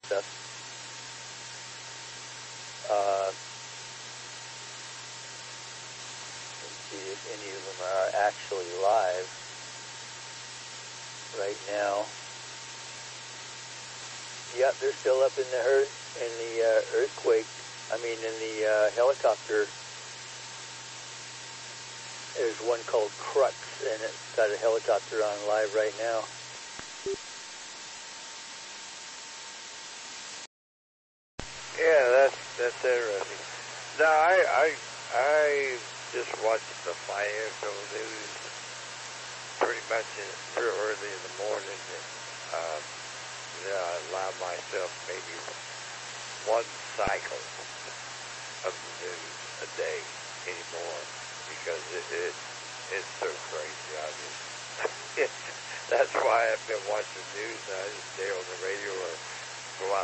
stuff. Let's see if any of them are actually live right now. Yep, they're still up in the earthquake. In the helicopter. There's one called Crux, and it's got a helicopter on live right now. Yeah, that's interesting. No, I just watched the financial news pretty much too early in the morning, and I allow myself maybe one cycle of the news a day anymore because it's so crazy. That's why I've been watching news. I just stay on the radio or